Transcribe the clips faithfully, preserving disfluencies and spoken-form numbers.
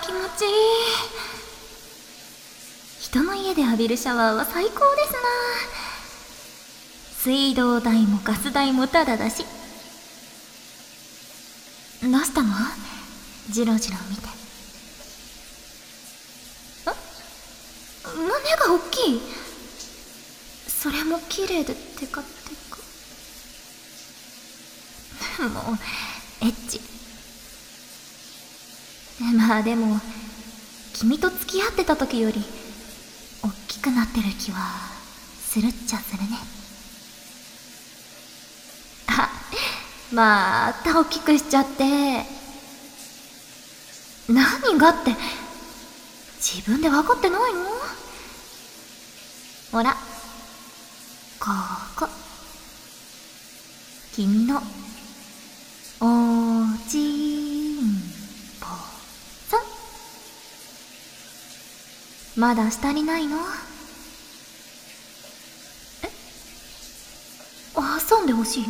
気持ちいい。人の家で浴びるシャワーは最高ですな。水道代もガス代もタダだし。どうしたの？ジロジロ見て。あ、胸が大きい。それも綺麗でテカテカ。もうエッチ。まあでも君と付き合ってた時より大きくなってる気はするっちゃするね。あ、また大きくしちゃって。何がって自分で分かってないの？ほら、ここ君のおちんぽさん。まだ下にないの？え？挟んでほしい？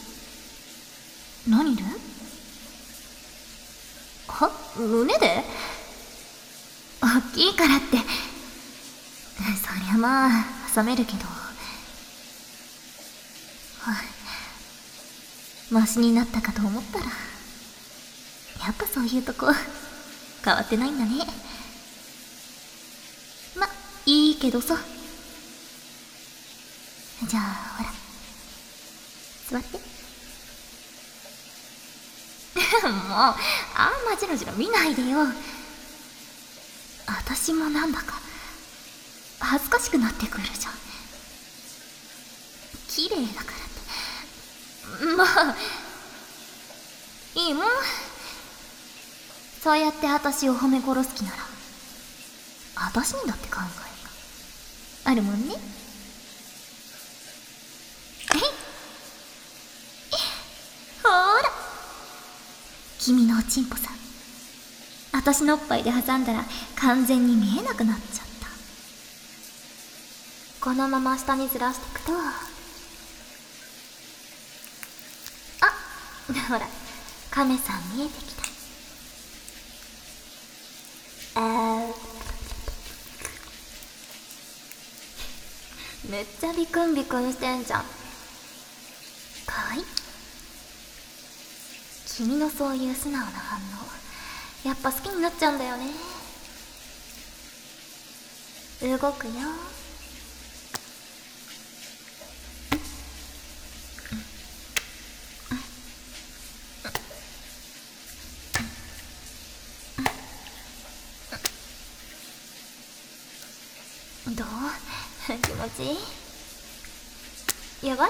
何で？は？胸で？大きいからって。そりゃまあ挟めるけど。マシになったかと思ったらやっぱそういうとこ変わってないんだね。ま、いいけどさ。じゃあほら座って。もうあんまジロジロ見ないでよ。私もなんだか恥ずかしくなってくるじゃん。綺麗だからって。まあいいもん。そうやって私を褒め殺す気なら私にだって考えがあるもんね。えい、ほら君のおちんぽさん、私のおっぱいで挟んだら完全に見えなくなっちゃった。このまま下にずらしていくと、あ、ほらカメさん見えてきた。あーめっちゃビクンビクンしてんじゃん。かわいい。君のそういう素直な反応やっぱ好きになっちゃうんだよね。動くよ。どう？気持ちいい？やばい？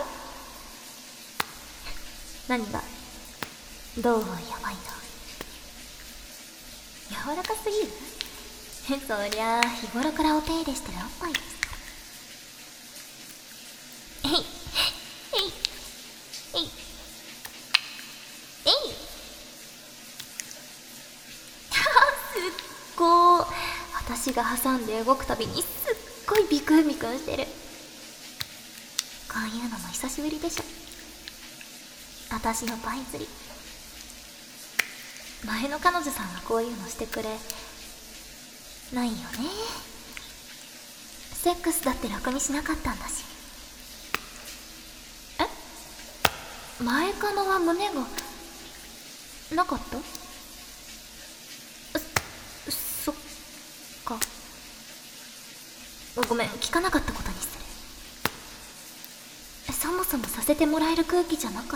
何がどうやばいんだ？柔らかすぎる？そりゃあ日頃からお手入れしてるおっぱいですから。えいえいえいえいすっごー。私が挟んで動くたびにすっごいビクンビクンしてる。こういうのも久しぶりでしょ。私のパイ釣り。前の彼女さんはこういうのしてくれないよね。セックスだって楽にしなかったんだし。え？前カノは胸がなかった？そっか。ごめん、聞かなかったことにする。そもそもさせてもらえる空気じゃなかった。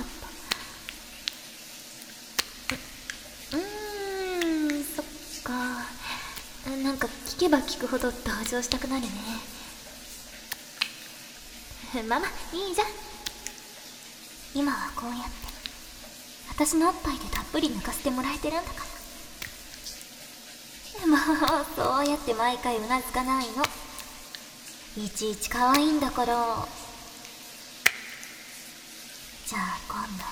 うーん、そっか。なんか聞けば聞くほど同情したくなるね。まあまあいいじゃん。今はこうやって私のおっぱいでたっぷり抜かせてもらえてるんだから。もうそうやって毎回うなずかないの。いちいち可愛いんだから。じゃあ今度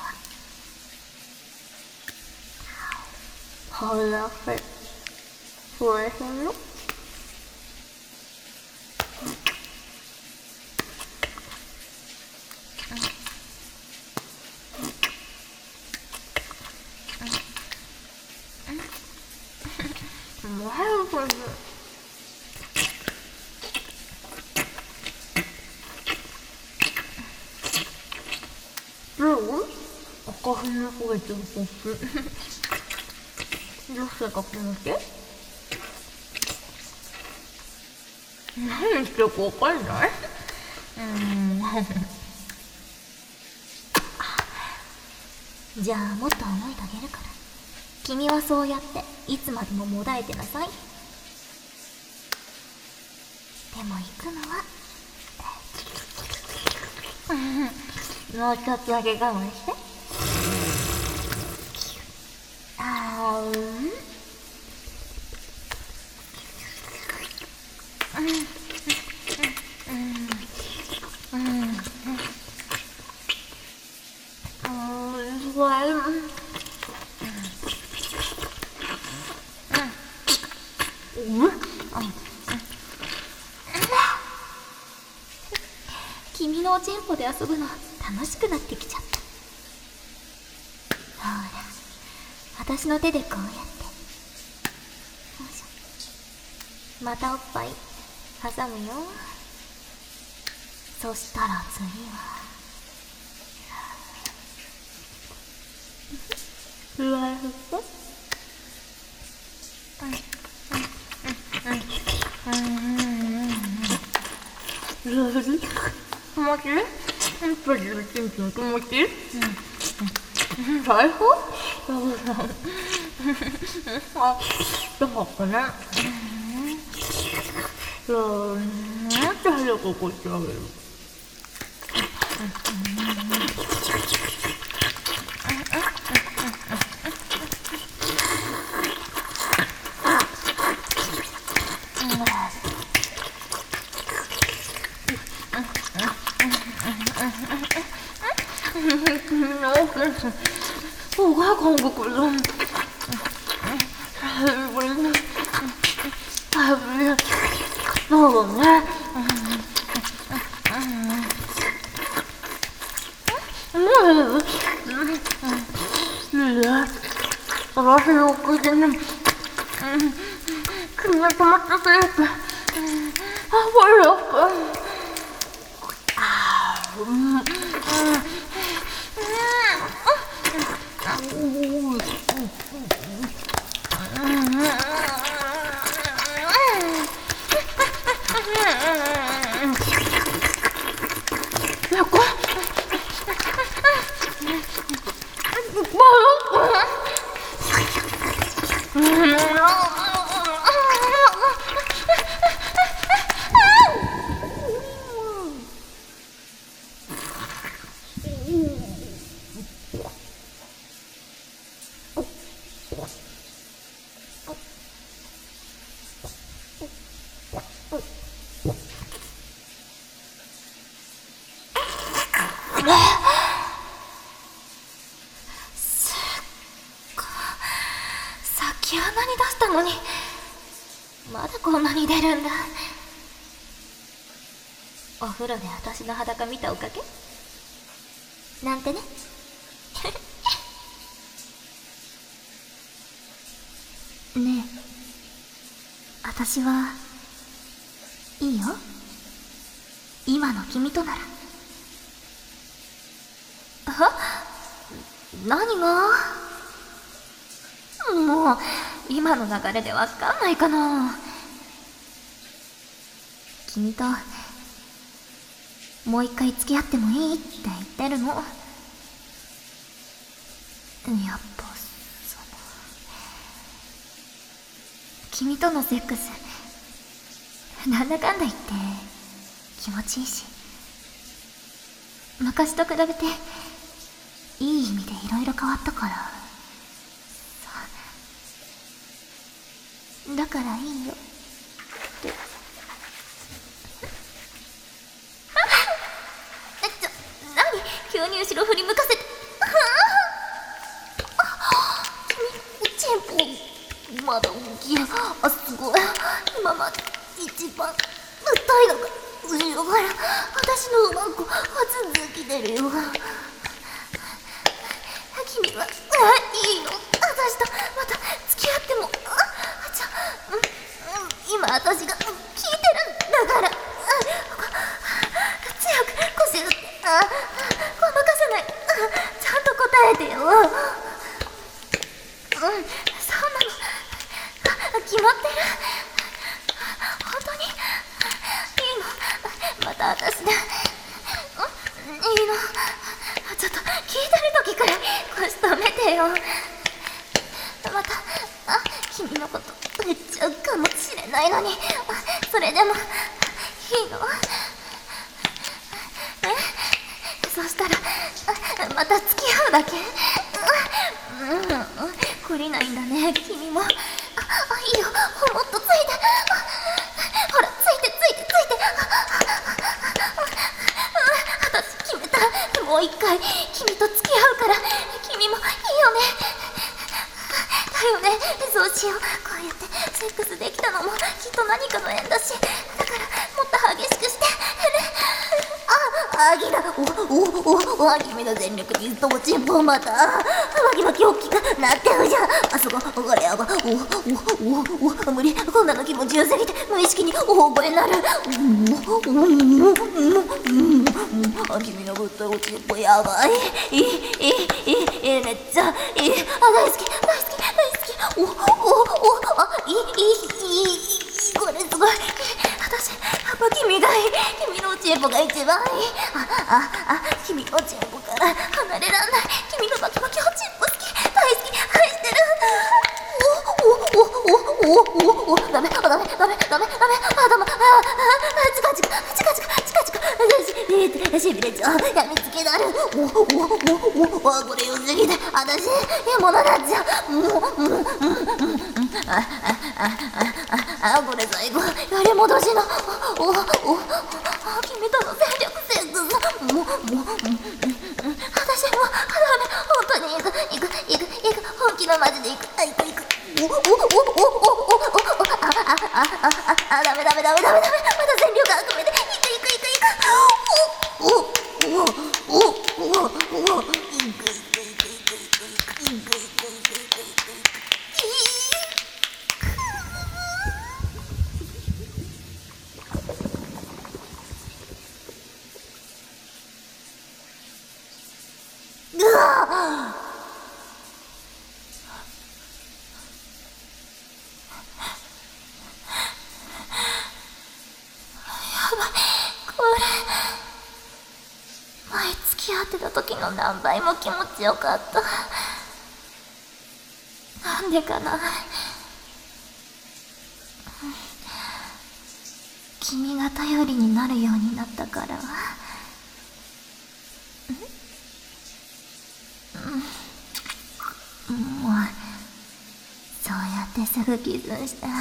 はほらほらほらほらもうどう？赤ひげこげてるこっち。どうしてか気持ち？何してるかわかんない？うーん。じゃあもっと思いとげるから。君はそうやっていつまでももだえてなさい。でも行くのはもう一つだけ我慢して。あーうん君のおちんぽで遊ぶの楽しくなってきちゃった。ほら、私の手でこうやって。よいしょ。またおっぱい挟むよ。そしたら次はふわふわ。気持ちいい？気持ちいい？やっぱりチンチン気持ちいい？うん。最高？あ、どうかな？うん。なんて早くこっちあげる。我看过鬼了，还不是，还不是，那我们，嗯，女的，主要是我估计那，嗯，可能他妈这个子，啊，我热，啊，嗯，嗯。さっきあんなに出したのにまだこんなに出るんだ。お風呂で私の裸見たおかげなんてね。ねえ、私はいいよ、今の君となら。あ、何が？もう今の流れでわかんないかな。君ともう一回付き合ってもいいって言ってるの。やっぱその君とのセックスなんだかんだ言って気持ちいいし、昔と比べていい意味でいろいろ変わったからさ。だからいいよってえちょ、何急に後ろ振り向かせて。君チンポまだ大きい。あ、すごい、今まで一番太いのが後ろから私のうまんこ発ずき出るよ。君は、あ、いいの、私とまた付き合っても、あ、ちょ、うん、 今私が聞いてるんだから、強く腰打って、あごまかさない、ちゃんと答えてよ。うん、そんなの決まってる。本当にいいの？また私で、うん、いいの？ちょっと聞いてる時くらい腰止めてよ。またあ君のこと言っちゃうかもしれないのに、それでもいいの？え、そしたらまた付き合うだけ？うん、うん、懲りないんだね君も。あ、あ、いいよ、もっとついて、ほらついてついてついて。私決めた、もう一回君と付き合うから。君もいいよね？だよね、そうしよう。こうやってセックスできたのもきっと何かの縁だし、だからもっと激しくしてね。あ、アギだ。おおお、アギめの全力にともちんぽまたわきわき大きくなってるじゃん。あそここれやば。おおおお、無理、こんなの気持ちよすぎて無意識に大声になる。あ、君のぶったおちんぽやばい。いいいいいいい、めっちゃいい。あ、大好き大好き大好き。おおお、あ、いいいいいい、これすごい。私やっぱ君がいい。君のおちんぽが一番いい。あああ、君のおちんぽから離れらんない。君のバキバキおちんぽ好き、大好き、愛してる。おおおおおおお、ダメダメダメダメダメ、あ、ダメ、ああ、チカチカチカチカチカチカ、ししびれちゃう。やみつけだる。おおおおお、これ良すぎて私獲物になっちゃう。もうもううんうんうん、ああああ、これ最後やり戻しの。おおお、君との全力セックス。もうもう、うんうん、私もダメ、本当に行く行く行く行く、本気のマジで行く、あ、行く行く。おおおおおおおお、ああああああ、ダメダメダメダメダメ、まだ全力集めて行く行く行く行く。おおおおおおお、行く行く行く行く行く行く行く行く行く。うわっ、前付き合ってた時の何倍も気持ちよかった。なんでかな。君が頼りになるようになったから。うん、もうそうやってすぐキスした。うん、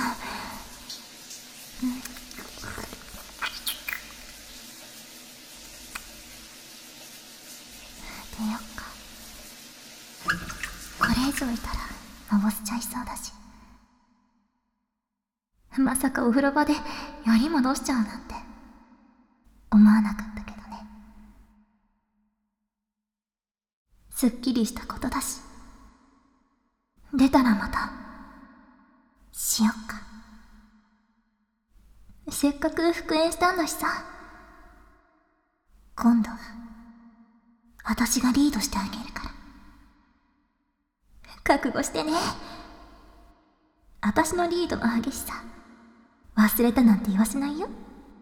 出よっか。これ以上いたらのぼせちゃいそうだし。まさかお風呂場でより戻しちゃうなんて思わなかったけどね。すっきりしたことだし、出たらまたしよっか。せっかく復縁したんだしさ、今度は私がリードしてあげるから覚悟してね。私のリードの激しさ忘れたなんて言わせないよ。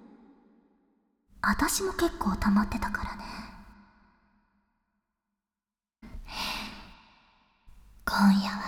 私も結構溜まってたからね。今夜は